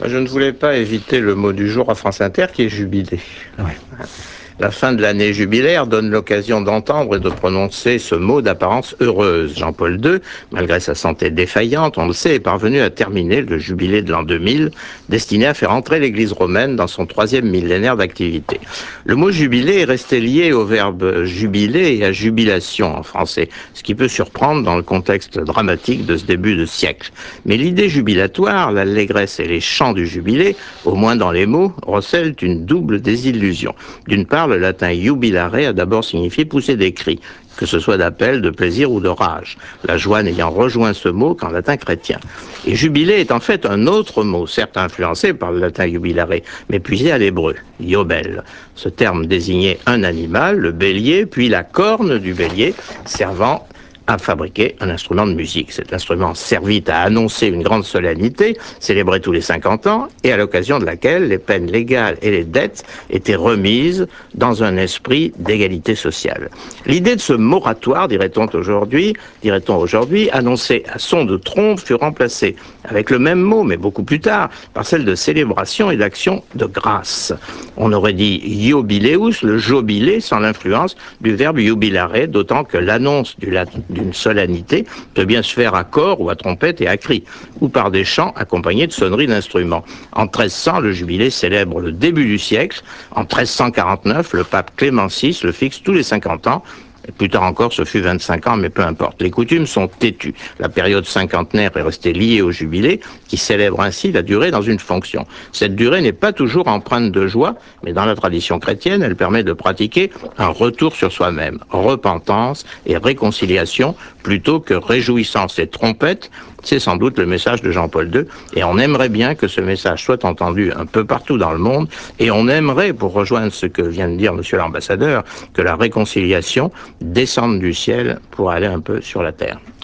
Je ne voulais pas éviter le mot du jour à France Inter qui est jubilé. Ouais. La fin de l'année jubilaire donne l'occasion d'entendre et de prononcer ce mot d'apparence heureuse. Jean-Paul II, malgré sa santé défaillante, on le sait, est parvenu à terminer le jubilé de l'an 2000, destiné à faire entrer l'Église romaine dans son 3e millénaire d'activité. Le mot jubilé est resté lié au verbe jubiler et à jubilation en français, ce qui peut surprendre dans le contexte dramatique de ce début de siècle. Mais l'idée jubilatoire, l'allégresse et les chants du jubilé, au moins dans les mots, recèlent une double désillusion. D'une part, le latin jubilare a d'abord signifié pousser des cris, que ce soit d'appel, de plaisir ou de rage, la joie n'ayant rejoint ce mot qu'en latin chrétien. Et jubilé est en fait un autre mot, certes influencé par le latin jubilare, mais puisé à l'hébreu, yobel. Ce terme désignait un animal, le bélier, puis la corne du bélier, servant à fabriquer un instrument de musique. Cet instrument servit à annoncer une grande solennité, célébrée tous les 50 ans, et à l'occasion de laquelle les peines légales et les dettes étaient remises dans un esprit d'égalité sociale. L'idée de ce moratoire, dirait-on aujourd'hui, annoncé à son de trompe, fut remplacée avec le même mot, mais beaucoup plus tard, par celle de célébration et d'action de grâce. On aurait dit jubileus, le jubilé, sans l'influence du verbe jubilare, d'autant que l'annonce d'une solennité peut bien se faire à corps ou à trompette et à cri, ou par des chants accompagnés de sonneries d'instruments. En 1300, le jubilé célèbre le début du siècle. En 1349, le pape Clément VI le fixe tous les 50 ans. Et plus tard encore, ce fut 25 ans, mais peu importe. Les coutumes sont têtues. La période cinquantenaire est restée liée au jubilé, qui célèbre ainsi la durée dans une fonction. Cette durée n'est pas toujours empreinte de joie, mais dans la tradition chrétienne, elle permet de pratiquer un retour sur soi-même, repentance et réconciliation, plutôt que réjouissance et trompette. C'est sans doute le message de Jean-Paul II, et on aimerait bien que ce message soit entendu un peu partout dans le monde, et on aimerait, pour rejoindre ce que vient de dire monsieur l'ambassadeur, que la réconciliation descende du ciel pour aller un peu sur la terre.